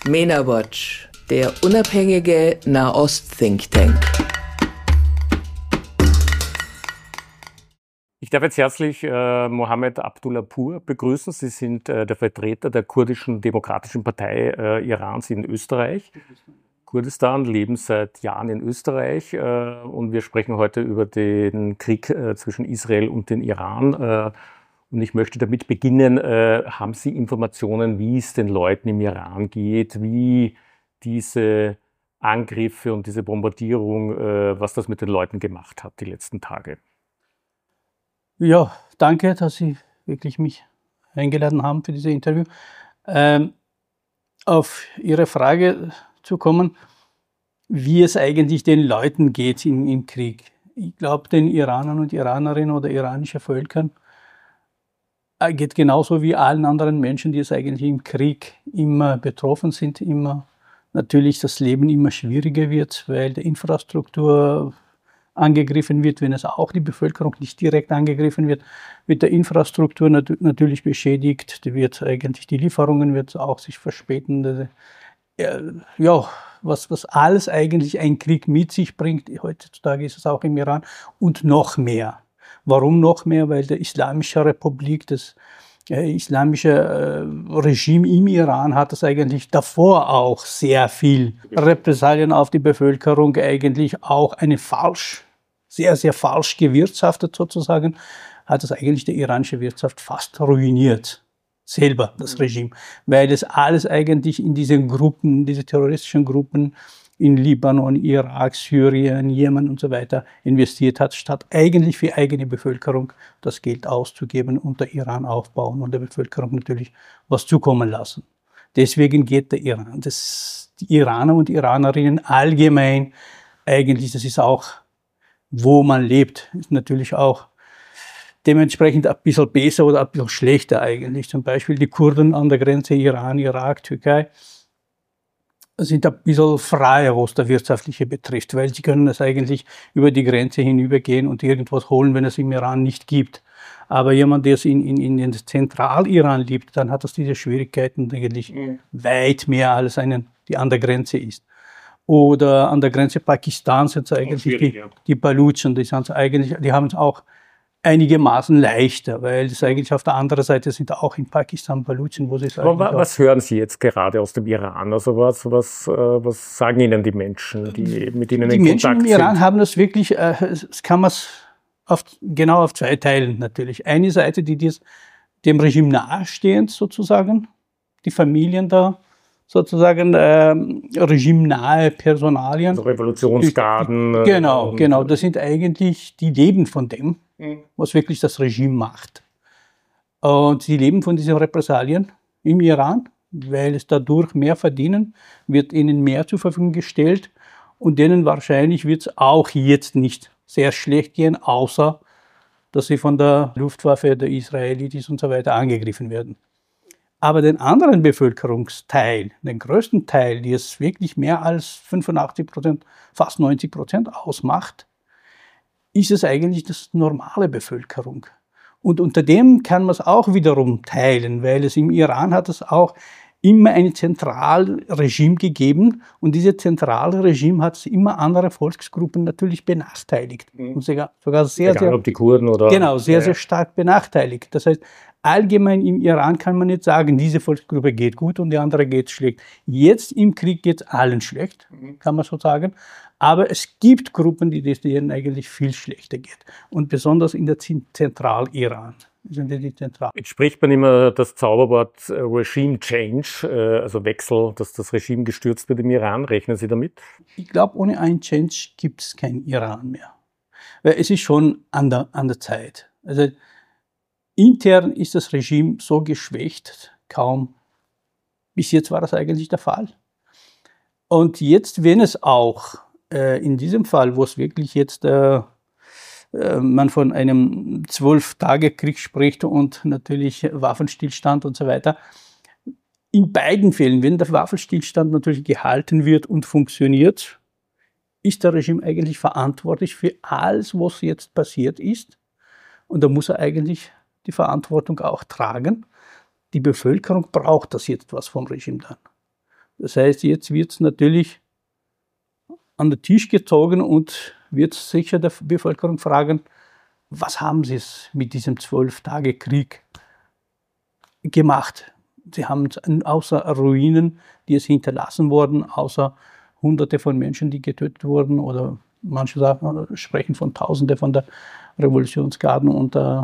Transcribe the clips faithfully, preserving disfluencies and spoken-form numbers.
MENA Watch, der unabhängige Nahost-Think Tank. Ich darf jetzt herzlich äh, Mohammed Abdullahpur begrüßen. Sie sind äh, der Vertreter der kurdischen Demokratischen Partei äh, Irans in Österreich. Kurdistan, leben seit Jahren in Österreich äh, und wir sprechen heute über den Krieg äh, zwischen Israel und den Iran. Äh, und ich möchte damit beginnen, äh, haben Sie Informationen, wie es den Leuten im Iran geht, wie diese Angriffe und diese Bombardierung, äh, was das mit den Leuten gemacht hat die letzten Tage? Ja, danke, dass Sie wirklich mich eingeladen haben für dieses Interview. Ähm, auf Ihre Frage zu kommen, wie es eigentlich den Leuten geht im, im Krieg. Ich glaube, den Iranern und Iranerinnen oder iranischen Völkern äh, geht genauso wie allen anderen Menschen, die es eigentlich im Krieg immer betroffen sind, immer natürlich das Leben immer schwieriger wird, weil die Infrastruktur angegriffen wird, wenn es auch die Bevölkerung nicht direkt angegriffen wird, wird der Infrastruktur nat- natürlich beschädigt, die wird eigentlich die Lieferungen wird auch sich verspäten. Ja, was, was alles eigentlich ein Krieg mit sich bringt, heutzutage ist es auch im Iran und noch mehr. Warum noch mehr? Weil der Islamische Republik, das äh, islamische äh, Regime im Iran hat es eigentlich davor auch sehr viel Repressalien auf die Bevölkerung, eigentlich auch eine falsch, sehr, sehr falsch gewirtschaftet sozusagen, hat es eigentlich die iranische Wirtschaft fast ruiniert. Selber, das Regime, weil es alles eigentlich in diesen Gruppen, diese terroristischen Gruppen in Libanon, Irak, Syrien, Jemen und so weiter investiert hat, statt eigentlich für eigene Bevölkerung das Geld auszugeben und der Iran aufbauen und der Bevölkerung natürlich was zukommen lassen. Deswegen geht der Iran, das, die Iraner und Iranerinnen allgemein eigentlich, das ist auch, wo man lebt, ist natürlich auch dementsprechend ein bisschen besser oder ein bisschen schlechter eigentlich. Zum Beispiel die Kurden an der Grenze Iran, Irak, Türkei sind ein bisschen freier, was der Wirtschaftliche betrifft, weil sie können es eigentlich über die Grenze hinübergehen und irgendwas holen, wenn es im Iran nicht gibt. Aber jemand, der es in, in, in den Zentraliran lebt, dann hat das diese Schwierigkeiten eigentlich mhm. weit mehr als einen, die an der Grenze ist. Oder an der Grenze Pakistan sind es eigentlich die, ja. die Balutschen, die, sind eigentlich, die haben es auch einigermaßen leichter, weil das eigentlich auf der anderen Seite sind auch in Pakistan Balutschen, wo sie sagen. Aber was hören Sie jetzt gerade aus dem Iran? Also was, was, was sagen Ihnen die Menschen, die mit Ihnen die in Menschen Kontakt sind? Die Menschen im Iran haben das wirklich, das kann man auf, genau auf zwei teilen natürlich. Eine Seite, die dies, dem Regime nahestehend sozusagen, die Familien da sozusagen ähm, regimenahe Personalien. Also Revolutionsgarden. Die, die, genau, genau. Das sind eigentlich, die leben von dem, mhm. was wirklich das Regime macht. Und sie leben von diesen Repressalien im Iran, weil es dadurch mehr verdienen, wird ihnen mehr zur Verfügung gestellt und denen wahrscheinlich wird es auch jetzt nicht sehr schlecht gehen, außer dass sie von der Luftwaffe der Israelis und so weiter angegriffen werden. Aber den anderen Bevölkerungsteil, den größten Teil, die es wirklich mehr als fünfundachtzig Prozent, fast neunzig Prozent ausmacht, ist es eigentlich das normale Bevölkerung. Und unter dem kann man es auch wiederum teilen, weil es im Iran hat es auch immer ein Zentralregime gegeben und dieses zentrale Regime hat immer andere Volksgruppen natürlich benachteiligt. Mhm. Und sogar, sogar sehr, Egal, sehr, ob die Kurden oder... Genau, sehr, ja. sehr stark benachteiligt. Das heißt, allgemein im Iran kann man nicht sagen, diese Volksgruppe geht gut und die andere geht schlecht. Jetzt im Krieg geht es allen schlecht, kann man so sagen. Aber es gibt Gruppen, die denen eigentlich viel schlechter geht. Und besonders in der Zentraliran. Sind die Zentral Jetzt spricht man immer das Zauberwort Regime Change, also Wechsel, dass das Regime gestürzt wird im Iran. Rechnen Sie damit? Ich glaube, ohne einen Change gibt es kein Iran mehr. Weil es ist schon an der, an der Zeit. Also intern ist das Regime so geschwächt, kaum. Bis jetzt war das eigentlich der Fall. Und jetzt, wenn es auch äh, in diesem Fall, wo es wirklich jetzt äh, äh, man von einem Zwölf-Tage-Krieg spricht und natürlich Waffenstillstand und so weiter, in beiden Fällen, wenn der Waffenstillstand natürlich gehalten wird und funktioniert, ist der Regime eigentlich verantwortlich für alles, was jetzt passiert ist. Und da muss er eigentlich die Verantwortung auch tragen. Die Bevölkerung braucht das jetzt was vom Regime dann. Das heißt, jetzt wird es natürlich an den Tisch gezogen und wird sicher der Bevölkerung fragen, was haben Sie es mit diesem Zwölf-Tage-Krieg gemacht? Sie haben außer Ruinen, die es hinterlassen wurden, außer Hunderte von Menschen, die getötet wurden, oder manche sagen, sprechen von Tausende von der Revolutionsgarden und äh,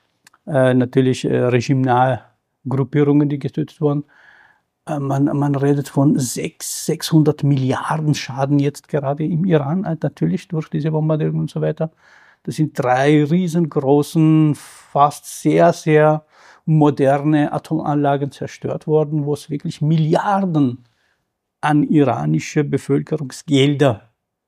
äh, natürlich äh, regimenahe Gruppierungen, die getötet wurden. Äh, man, man redet von sechshundert Milliarden Schaden jetzt gerade im Iran, äh, natürlich durch diese Bombardierung und so weiter. Das sind drei riesengroßen, fast sehr, sehr moderne Atomanlagen zerstört worden, wo es wirklich Milliarden an iranische Bevölkerungsgelder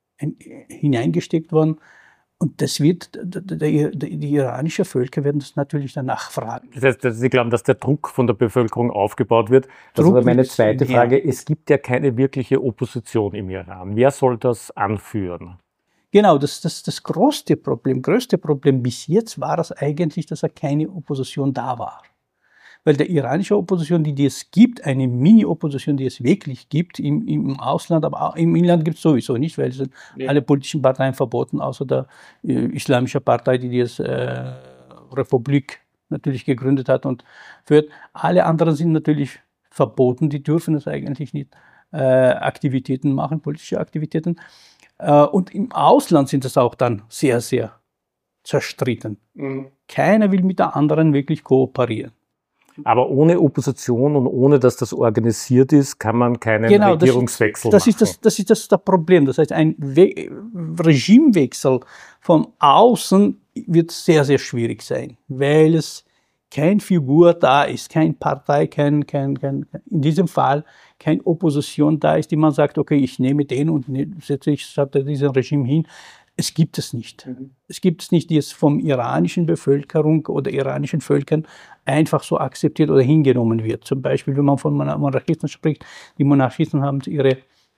hineingesteckt worden. Und das wird, die, die, die iranischen Völker werden das natürlich danach fragen. Das heißt, Sie glauben, dass der Druck von der Bevölkerung aufgebaut wird? Das ist meine zweite Frage. Es gibt ja keine wirkliche Opposition im Iran. Wer soll das anführen? Genau, das, das, das größte Problem, größte Problem bis jetzt war es eigentlich, dass er keine Opposition da war. Weil der iranische Opposition, die, die es gibt, eine Mini-Opposition, die es wirklich gibt, im, im Ausland, aber auch im Inland gibt es sowieso nicht, weil es sind ja. alle politischen Parteien verboten, außer der äh, islamischen Partei, die die äh, Republik natürlich gegründet hat und führt. Alle anderen sind natürlich verboten, die dürfen es eigentlich nicht äh, Aktivitäten machen, politische Aktivitäten. Äh, und im Ausland sind es auch dann sehr, sehr zerstritten. Mhm. Keiner will mit der anderen wirklich kooperieren. Aber ohne Opposition und ohne, dass das organisiert ist, kann man keinen genau, Regierungswechsel das ist, das machen. Ist das, das ist das, das Problem. Das heißt, ein We- Regimewechsel von außen wird sehr, sehr schwierig sein, weil es keine Figur da ist, keine Partei, kein, kein, kein, in diesem Fall keine Opposition da ist, die man sagt, okay, ich nehme den und setze ich diesen Regime hin. Es gibt es nicht. Mhm. Es gibt es nicht, die es vom iranischen Bevölkerung oder iranischen Völkern einfach so akzeptiert oder hingenommen wird. Zum Beispiel, wenn man von Monarchisten spricht, die Monarchisten haben ihre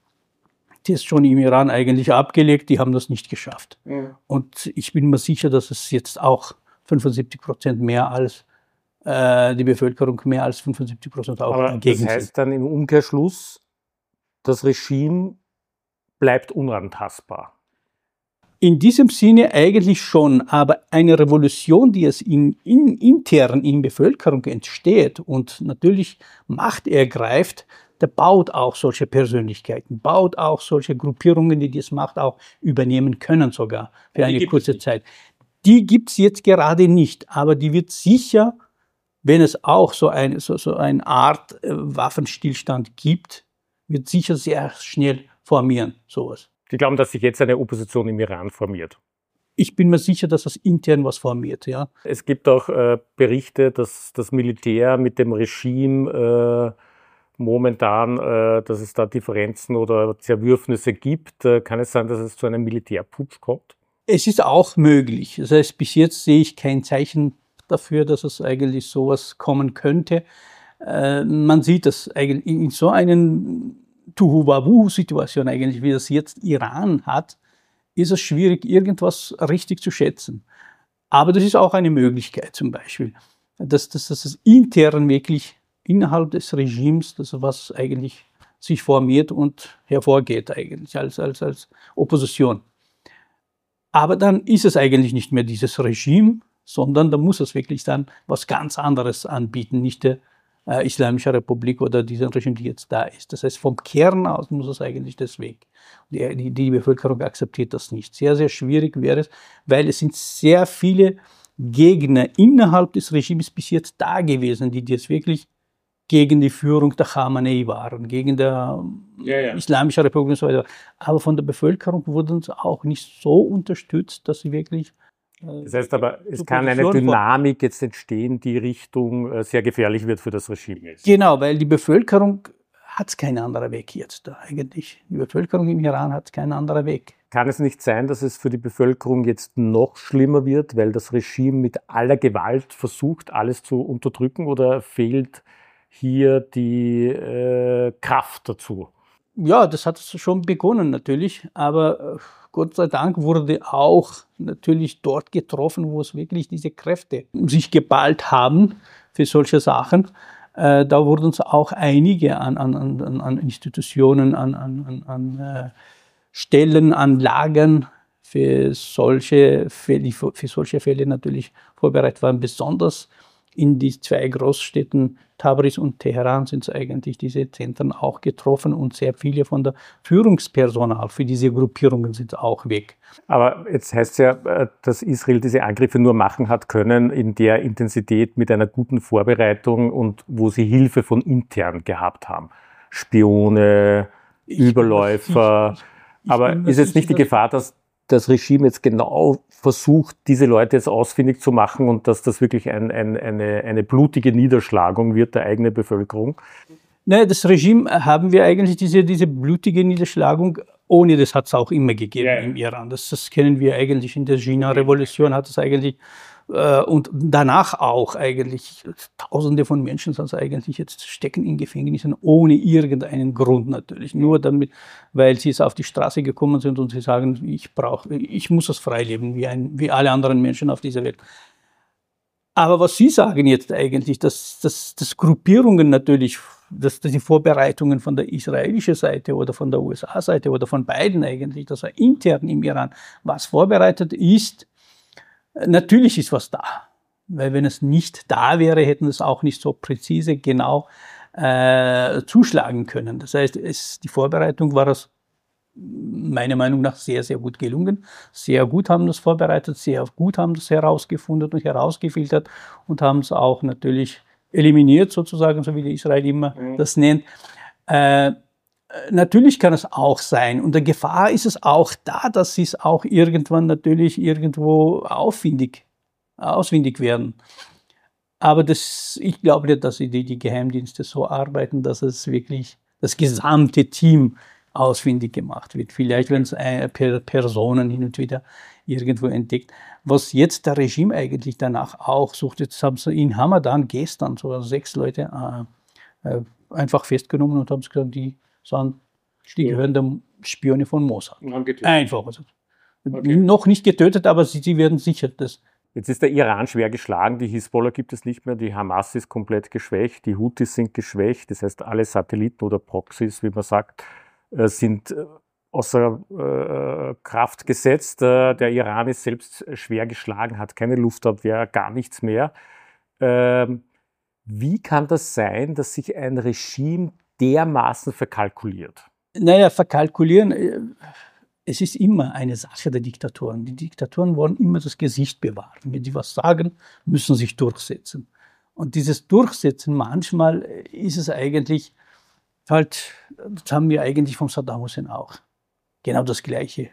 Tests schon im Iran eigentlich abgelegt, die haben das nicht geschafft. Mhm. Und ich bin mir sicher, dass es jetzt auch fünfundsiebzig Prozent mehr als äh, die Bevölkerung, mehr als fünfundsiebzig Prozent auch Aber dagegen sind. Das heißt dann im Umkehrschluss, das Regime bleibt unantastbar. In diesem Sinne eigentlich schon, aber eine Revolution, die es in, in, intern in der Bevölkerung entsteht und natürlich Macht ergreift, der baut auch solche Persönlichkeiten, baut auch solche Gruppierungen, die das Macht auch übernehmen können sogar für eine kurze Zeit. Die gibt es jetzt gerade nicht, aber die wird sicher, wenn es auch so eine, so, so eine Art äh, Waffenstillstand gibt, wird sicher sehr schnell formieren, sowas. Sie glauben, dass sich jetzt eine Opposition im Iran formiert? Ich bin mir sicher, dass das intern was formiert, ja. Es gibt auch äh, Berichte, dass das Militär mit dem Regime äh, momentan, äh, dass es da Differenzen oder Zerwürfnisse gibt. Äh, kann es sein, dass es zu einem Militärputsch kommt? Es ist auch möglich. Das heißt, bis jetzt sehe ich kein Zeichen dafür, dass es eigentlich sowas kommen könnte. Äh, man sieht das eigentlich in so einen Tuhu-Wabuhu-Situation eigentlich, wie das jetzt Iran hat, ist es schwierig, irgendwas richtig zu schätzen. Aber das ist auch eine Möglichkeit zum Beispiel, dass, dass, dass das intern wirklich innerhalb des Regimes, das was eigentlich sich formiert und hervorgeht eigentlich als, als, als Opposition. Aber dann ist es eigentlich nicht mehr dieses Regime, sondern da muss es wirklich dann was ganz anderes anbieten, nicht der Äh, Islamische Republik oder dieser Regime, die jetzt da ist. Das heißt, vom Kern aus muss es eigentlich das weg. Die, die, die Bevölkerung akzeptiert das nicht. Sehr, sehr schwierig wäre es, weil es sind sehr viele Gegner innerhalb des Regimes bis jetzt da gewesen, die jetzt wirklich gegen die Führung der Khamenei waren, gegen die ja, ja. Islamische Republik und so weiter. Aber von der Bevölkerung wurden sie auch nicht so unterstützt, dass sie wirklich Das heißt aber, es kann eine Dynamik jetzt entstehen, die Richtung sehr gefährlich wird für das Regime ist. Genau, weil die Bevölkerung hat keinen anderen Weg jetzt da eigentlich. Die Bevölkerung im Iran hat keinen anderen Weg. Kann es nicht sein, dass es für die Bevölkerung jetzt noch schlimmer wird, weil das Regime mit aller Gewalt versucht, alles zu unterdrücken, oder fehlt hier die äh, Kraft dazu? Ja, das hat schon begonnen natürlich, aber Gott sei Dank wurde auch natürlich dort getroffen, wo es wirklich diese Kräfte sich geballt haben für solche Sachen. Äh, da wurden uns auch einige an, an, an, an Institutionen, an, an, an äh, Stellen, an Lagern für solche Fälle, für solche Fälle natürlich vorbereitet waren. Besonders in die zwei Großstädten Tabriz und Teheran sind eigentlich diese Zentren auch getroffen und sehr viele von der Führungspersonal für diese Gruppierungen sind auch weg. Aber jetzt heißt es ja, dass Israel diese Angriffe nur machen hat können in der Intensität mit einer guten Vorbereitung und wo sie Hilfe von intern gehabt haben. Spione, ich Überläufer. Ich, ich, Aber ist jetzt nicht die Gefahr, dass das Regime jetzt genau versucht, diese Leute jetzt ausfindig zu machen und dass das wirklich ein, ein, eine, eine blutige Niederschlagung wird der eigenen Bevölkerung? Nein, das Regime haben wir eigentlich, diese, diese blutige Niederschlagung, ohne das hat es auch immer gegeben ja. im Iran. Das, das kennen wir eigentlich in der China-Revolution, hat es eigentlich äh, und danach auch eigentlich, Tausende von Menschen sind eigentlich jetzt stecken in Gefängnissen, ohne irgendeinen Grund natürlich. Nur damit, weil sie es auf die Straße gekommen sind und sie sagen, ich brauche, ich muss das frei leben, wie, ein, wie alle anderen Menschen auf dieser Welt. Aber was Sie sagen jetzt eigentlich, dass, dass, dass Gruppierungen natürlich, dass, dass die Vorbereitungen von der israelischen Seite oder von der U S A-Seite oder von beiden eigentlich, dass er intern im Iran was vorbereitet ist, natürlich ist was da. Weil wenn es nicht da wäre, hätten es auch nicht so präzise genau äh, zuschlagen können. Das heißt, es, die Vorbereitung war es meiner Meinung nach sehr, sehr gut gelungen. Sehr gut haben das vorbereitet, sehr gut haben das herausgefunden und herausgefiltert und haben es auch natürlich eliminiert, sozusagen, so wie die Israel immer mhm. das nennt. Äh, natürlich kann es auch sein, und der Gefahr ist es auch da, dass sie es auch irgendwann natürlich irgendwo auffindig, ausfindig werden. Aber das, ich glaube nicht, dass die, die Geheimdienste so arbeiten, dass es wirklich das gesamte Team ausfindig gemacht wird. Vielleicht werden es per Personen hin und wieder irgendwo entdeckt. Was jetzt der Regime eigentlich danach auch sucht, jetzt haben sie in Hamadan gestern so sechs Leute äh, äh, einfach festgenommen und haben gesagt, die sind, die gehören der Spione von Mossad. Einfach. Also, okay. Noch nicht getötet, aber sie, sie werden sicher das. Jetzt ist der Iran schwer geschlagen, die Hisbollah gibt es nicht mehr, die Hamas ist komplett geschwächt, die Houthis sind geschwächt, das heißt alle Satelliten oder Proxys, wie man sagt, sind außer äh, Kraft gesetzt. Der Iran ist selbst schwer geschlagen, hat keine Luftabwehr, gar nichts mehr. Ähm, wie kann das sein, dass sich ein Regime dermaßen verkalkuliert? Naja, verkalkulieren, es ist immer eine Sache der Diktatoren. Die Diktatoren wollen immer das Gesicht bewahren. Wenn sie was sagen, müssen sie sich durchsetzen. Und dieses Durchsetzen, manchmal ist es eigentlich halt, das haben wir eigentlich vom Saddam Hussein auch genau das Gleiche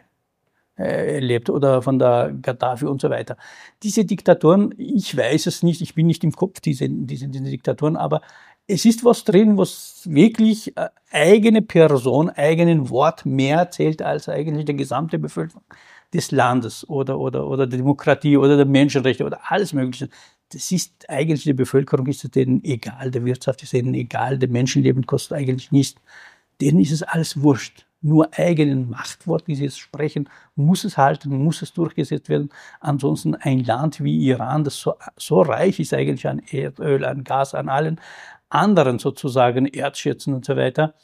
äh, erlebt oder von der Gaddafi und so weiter. Diese Diktatoren, ich weiß es nicht, ich bin nicht im Kopf diese, diese, diese Diktatoren, aber es ist was drin, was wirklich äh, eigene Person, eigenen Wort mehr zählt als eigentlich die gesamte Bevölkerung des Landes oder, oder, oder der Demokratie oder der Menschenrechte oder alles Mögliche. Das ist eigentlich, der Bevölkerung ist es denen egal, der Wirtschaft ist denen egal, der Menschenleben kostet eigentlich nichts. Denen ist es alles wurscht. Nur eigenen Machtwort, die sie jetzt sprechen, muss es halten, muss es durchgesetzt werden. Ansonsten ein Land wie Iran, das so, so reich ist eigentlich an Erdöl, an Gas, an allen anderen sozusagen Erdschätzen und so weiter,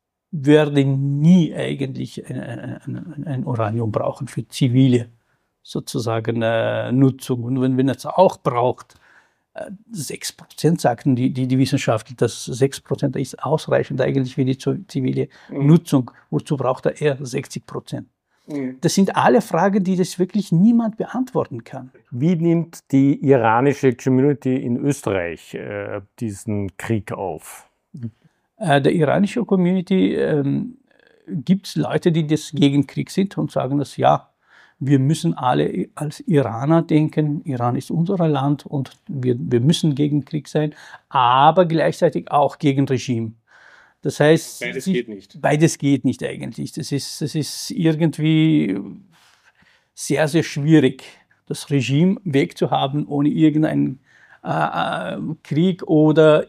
werde nie eigentlich ein, ein, ein Uranium brauchen für zivile sozusagen äh, Nutzung. Und wenn, wenn es auch braucht, sechs Prozent sagten die, die, die Wissenschaftler, dass sechs Prozent ist ausreichend eigentlich für die zivile mhm. Nutzung. Wozu braucht er eher sechzig Prozent? Mhm. Das sind alle Fragen, die das wirklich niemand beantworten kann. Wie nimmt die iranische Community in Österreich äh, diesen Krieg auf? Äh, der iranische Community ähm, gibt es Leute, die des gegen Krieg sind und sagen, dass ja, wir müssen alle als Iraner denken, Iran ist unser Land und wir, wir müssen gegen Krieg sein, aber gleichzeitig auch gegen Regime. Das heißt, beides sich, geht nicht. Beides geht nicht eigentlich. Das ist, das ist irgendwie sehr, sehr schwierig, das Regime wegzuhaben, ohne irgendeinen äh, Krieg oder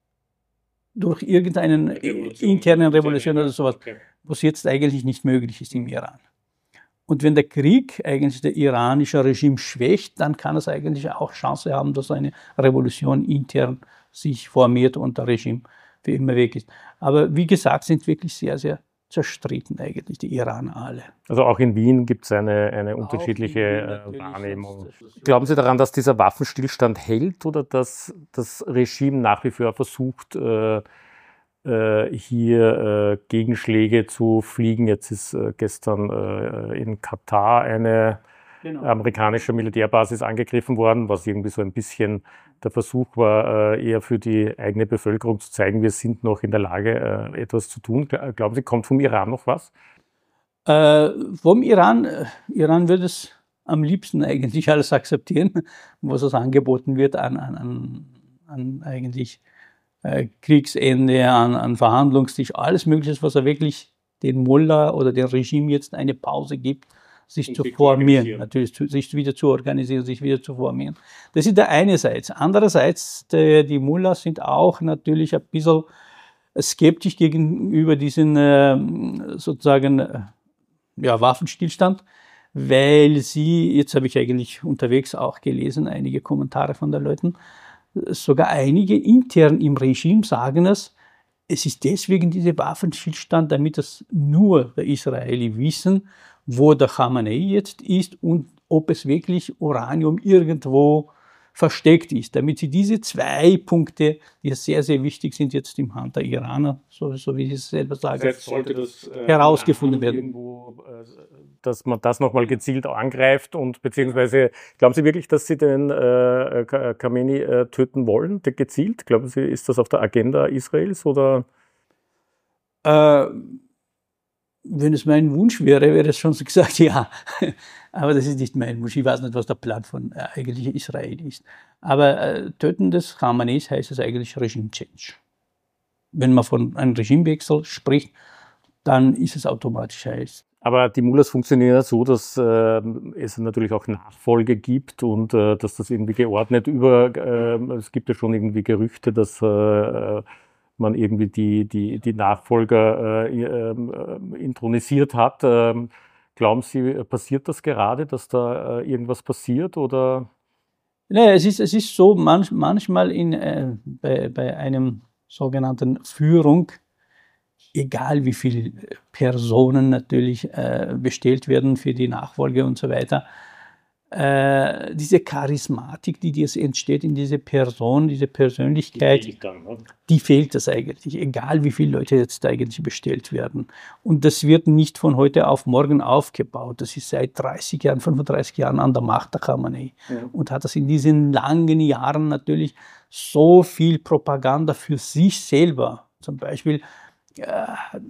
durch irgendeine Revolution, internen Revolution oder sowas, okay. Was jetzt eigentlich nicht möglich ist im Iran. Und wenn der Krieg eigentlich das iranische Regime schwächt, dann kann es eigentlich auch Chance haben, dass eine Revolution intern sich formiert und das Regime für immer weg ist. Aber wie gesagt, sind wirklich sehr, sehr zerstritten eigentlich, die Iraner alle. Also auch in Wien gibt es eine, eine unterschiedliche Wien Wahrnehmung. Glauben Sie daran, dass dieser Waffenstillstand hält oder dass das Regime nach wie vor versucht, äh, äh, hier äh, Gegenschläge zu fliegen? Jetzt ist äh, gestern äh, in Katar eine genau. amerikanische Militärbasis angegriffen worden, was irgendwie so ein bisschen der Versuch war, äh, eher für die eigene Bevölkerung zu zeigen, wir sind noch in der Lage, äh, etwas zu tun. Glauben Sie, kommt vom Iran noch was? Äh, vom Iran, äh, Iran würde es am liebsten eigentlich alles akzeptieren, was es angeboten wird an, an, an, an eigentlich äh, Kriegsende, an, an Verhandlungstisch, alles Mögliche, was er wirklich den Mullah oder dem Regime jetzt eine Pause gibt, sich zu formieren, natürlich zu, sich wieder zu organisieren, sich wieder zu formieren. Das ist der eine Seite. Andererseits, die, die Mullahs sind auch natürlich ein bisschen skeptisch gegenüber diesem äh, sozusagen äh, ja, Waffenstillstand, weil sie, jetzt habe ich eigentlich unterwegs auch gelesen, einige Kommentare von den Leuten, sogar einige intern im Regime sagen es, es ist deswegen dieser Waffenstillstand, damit das nur der Israeli wissen, wo der Khamenei jetzt ist und ob es wirklich Uranium irgendwo versteckt ist, damit sie diese zwei Punkte, die sehr, sehr wichtig sind jetzt im Hand der Iraner, so, so wie sie es selber sagen, jetzt sollte das, äh, herausgefunden werden. Irgendwo, äh, dass man das nochmal gezielt angreift und beziehungsweise, glauben Sie wirklich, dass Sie den äh, Khamenei äh, töten wollen, gezielt? Glauben Sie, ist das auf der Agenda Israels oder? Äh, Wenn es mein Wunsch wäre, wäre es schon so gesagt, ja. Aber das ist nicht mein Wunsch. Ich weiß nicht, was der Plan von äh, eigentlich Israel ist. Aber äh, Töten des Khameneis heißt es eigentlich Regime Change. Wenn man von einem Regimewechsel spricht, dann ist es automatisch heiß. Aber die Mullahs funktionieren ja so, dass äh, es natürlich auch Nachfolge gibt und äh, dass das irgendwie geordnet über, äh, es gibt ja schon irgendwie Gerüchte, dass äh, man irgendwie die, die, die Nachfolger äh, äh, intronisiert hat. Ähm, glauben Sie, passiert das gerade, dass da äh, irgendwas passiert? Oder? Naja, es ist, es ist so, manch, manchmal in, äh, bei, bei einem sogenannten Führung, egal wie viele Personen natürlich äh, bestellt werden für die Nachfolge und so weiter, äh, diese Charismatik, die jetzt entsteht in diese Person, diese Persönlichkeit, die fehlt, dann, ne? die fehlt das eigentlich, egal wie viele Leute jetzt eigentlich bestellt werden. Und das wird nicht von heute auf morgen aufgebaut. Das ist seit dreißig Jahren, fünfunddreißig Jahren an der Macht, der Khamenei. Ja. Und hat das in diesen langen Jahren natürlich so viel Propaganda für sich selber, zum Beispiel, äh,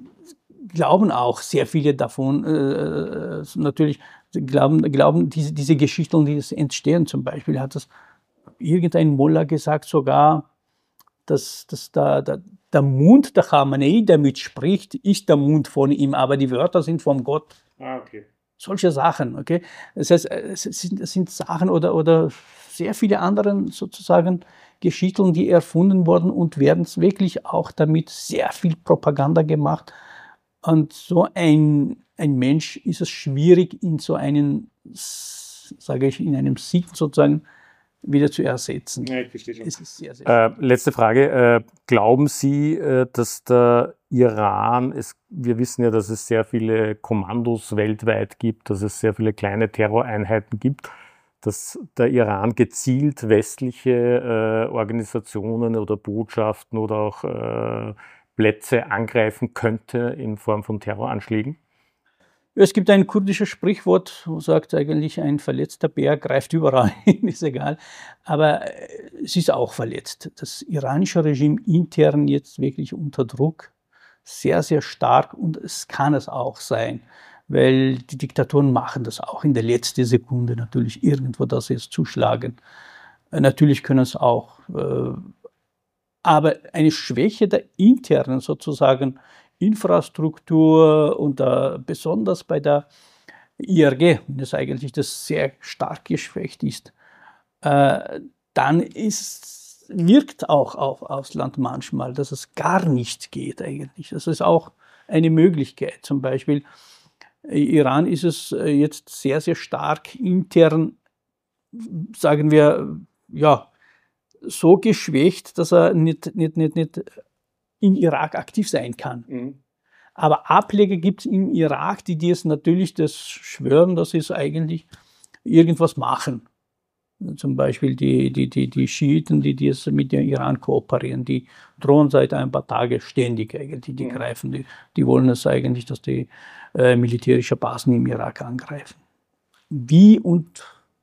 glauben auch sehr viele davon, äh, natürlich, glauben, glauben diese, diese Geschichten, die entstehen, zum Beispiel hat das irgendein Mullah gesagt, sogar, dass, dass der, der, der Mund der Khamenei, der mitspricht, ist der Mund von ihm, aber die Wörter sind vom Gott. Ah, okay. Solche Sachen, okay. Das heißt, es sind, es sind Sachen oder, oder sehr viele andere sozusagen Geschichten, die erfunden wurden und werden wirklich auch damit sehr viel Propaganda gemacht. Und so ein, ein Mensch ist es schwierig, in so einen, sage ich, in einem Sieg sozusagen wieder zu ersetzen. Ja, ich verstehe schon. Es ist sehr, sehr äh, letzte Frage. Äh, glauben Sie, äh, dass der Iran, es, wir wissen ja, dass es sehr viele Kommandos weltweit gibt, dass es sehr viele kleine Terroreinheiten gibt, dass der Iran gezielt westliche äh, Organisationen oder Botschaften oder auch äh, Plätze angreifen könnte in Form von Terroranschlägen? Es gibt ein kurdisches Sprichwort, wo sagt eigentlich, ein verletzter Bär greift überall hin, ist egal. Aber es ist auch verletzt. Das iranische Regime intern jetzt wirklich unter Druck, sehr, sehr stark, und es kann es auch sein, weil die Diktaturen machen das auch in der letzten Sekunde natürlich irgendwo, dass sie es zuschlagen. Natürlich können es auch, äh, aber eine Schwäche der internen sozusagen Infrastruktur und äh, besonders bei der I R G, das eigentlich das sehr stark geschwächt ist, äh, dann ist, wirkt auch auf Ausland manchmal, dass es gar nicht geht eigentlich. Das ist auch eine Möglichkeit. Zum Beispiel Iran ist es jetzt sehr, sehr stark intern, sagen wir, ja, so geschwächt, dass er nicht, nicht, nicht, nicht im Irak aktiv sein kann. Mhm. Aber Ableger gibt es im Irak, die, die es natürlich das schwören, dass sie es eigentlich irgendwas machen. Zum Beispiel die, die, die, die Schiiten, die, die es mit dem Iran kooperieren, die drohen seit ein paar Tagen ständig eigentlich, die greifen, die, die wollen es eigentlich, dass die äh, militärische Basen im Irak angreifen. Wie und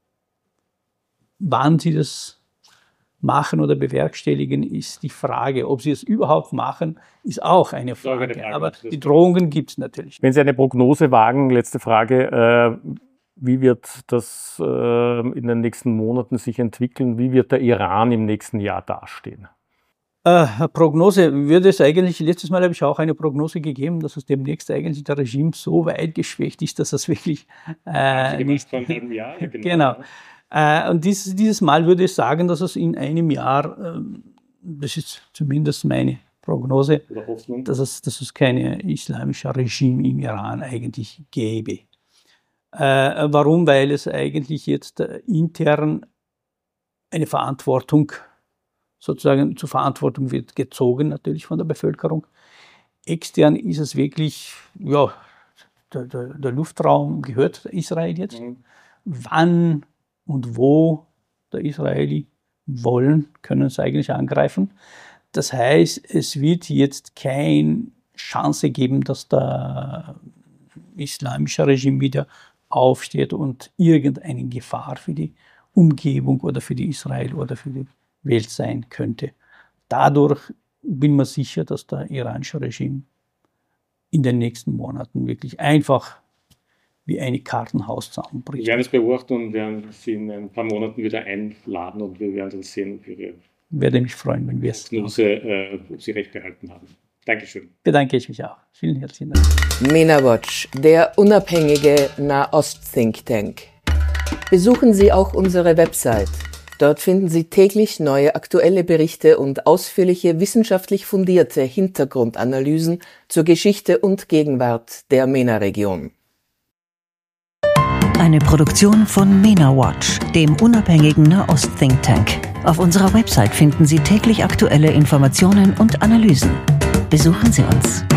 wann sie das machen oder bewerkstelligen, ist die Frage. Ob sie es überhaupt machen, ist auch eine Frage. Eine Frage Aber die Drohungen gibt es natürlich. Wenn Sie eine Prognose wagen, letzte Frage, äh, wie wird das äh, in den nächsten Monaten sich entwickeln? Wie wird der Iran im nächsten Jahr dastehen? Äh, Prognose würde es eigentlich, letztes Mal habe ich auch eine Prognose gegeben, dass es demnächst eigentlich der Regime so weit geschwächt ist, dass es wirklich äh, nicht... Vor einem Jahr, genau. genau. Äh, und dieses, dieses Mal würde ich sagen, dass es in einem Jahr, äh, das ist zumindest meine Prognose, dass es, dass es kein islamisches Regime im Iran eigentlich gäbe. Äh, warum? Weil es eigentlich jetzt äh, intern eine Verantwortung, sozusagen zur Verantwortung wird gezogen, natürlich von der Bevölkerung. Extern ist es wirklich, ja, der, der, der Luftraum gehört Israel jetzt. Mhm. Wann und wo der Israeli wollen, können es eigentlich angreifen. Das heißt, es wird jetzt keine Chance geben, dass der islamische Regime wieder aufsteht und irgendeine Gefahr für die Umgebung oder für die Israel oder für die Welt sein könnte. Dadurch bin ich mir sicher, dass der iranische Regime in den nächsten Monaten wirklich einfach wie eine Kartenhaus zusammenbricht. Wir werden es beobachten und werden Sie in ein paar Monaten wieder einladen und wir werden dann sehen, ob Ihre Werde mich freuen, wenn wir es Prognose, äh, ob Sie recht behalten haben. Dankeschön. Bedanke ich mich auch. Vielen herzlichen Dank. MENA Watch, der unabhängige Nahost-Think Tank. Besuchen Sie auch unsere Website. Dort finden Sie täglich neue aktuelle Berichte und ausführliche wissenschaftlich fundierte Hintergrundanalysen zur Geschichte und Gegenwart der MENA-Region. Eine Produktion von MENA Watch, dem unabhängigen Nahost-Think Tank. Auf unserer Website finden Sie täglich aktuelle Informationen und Analysen. Besuchen Sie uns.